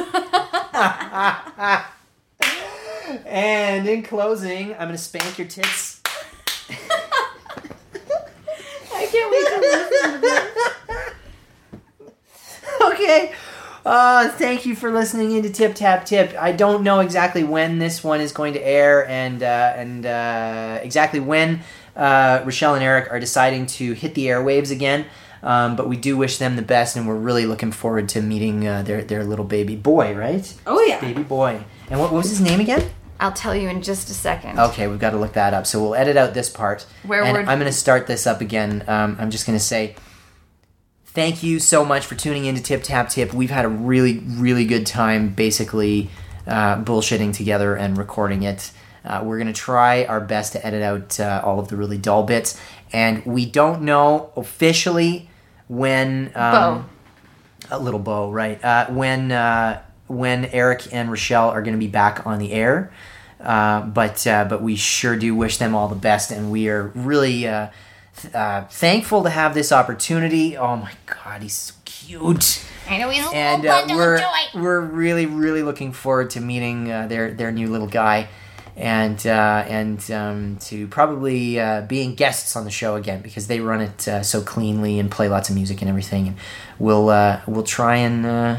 And in closing, I'm gonna spank your tits. I can't wait to listen to this. Okay. Uh, thank you for listening into Tip Tap Tip. I don't know exactly when this one is going to air, and uh, and uh, exactly when uh, Rochelle and Eric are deciding to hit the airwaves again. Um, but we do wish them the best, and we're really looking forward to meeting uh, their their little baby boy, right? Oh, yeah. Baby boy. And what, what was his name again? I'll tell you in just a second. Okay, we've got to look that up. So we'll edit out this part. Where and we're- I'm going to start this up again. Um, I'm just going to say thank you so much for tuning in to Tip Tap Tip. We've had a really, really good time basically uh, bullshitting together and recording it. Uh, we're going to try our best to edit out uh, all of the really dull bits. And we don't know officially when... Um, Bo. A little Bo, right. Uh, when, uh, when Eric and Rochelle are going to be back on the air. Uh, but uh, but we sure do wish them all the best, and we are really uh, th- uh, thankful to have this opportunity. Oh my God, he's so cute, I know he's a and little uh, bundle we're of joy. we're really really looking forward to meeting uh, their their new little guy, and uh, and um, to probably uh, being guests on the show again because they run it uh, so cleanly and play lots of music and everything, and we'll uh, we'll try and. Uh,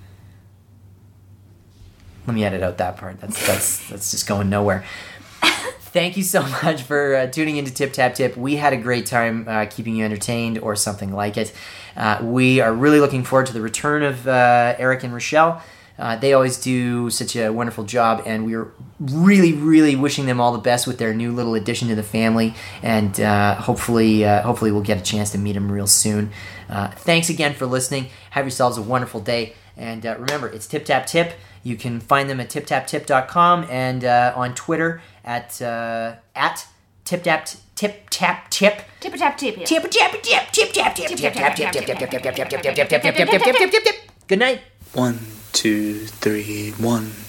Let me edit out that part. That's that's that's just going nowhere. Thank you so much for uh, tuning into Tip Tap Tip. We had a great time uh, keeping you entertained or something like it. Uh, we are really looking forward to the return of uh, Eric and Rochelle. Uh, they always do such a wonderful job, and we're really, really wishing them all the best with their new little addition to the family. And uh, hopefully, uh, hopefully, we'll get a chance to meet them real soon. Uh, thanks again for listening. Have yourselves a wonderful day. And uh, remember, it's Tip Tap Tip. You can find them at tip tap tip dot com and uh, on Twitter at uh, at tip tap tip tap tip. Tip tap tip. Tip tap tip tip tap tip tip tap tip tip tip tip tip tip tip tip tip tip tip tip tip tip tip tip. Good night. One, two, three, one.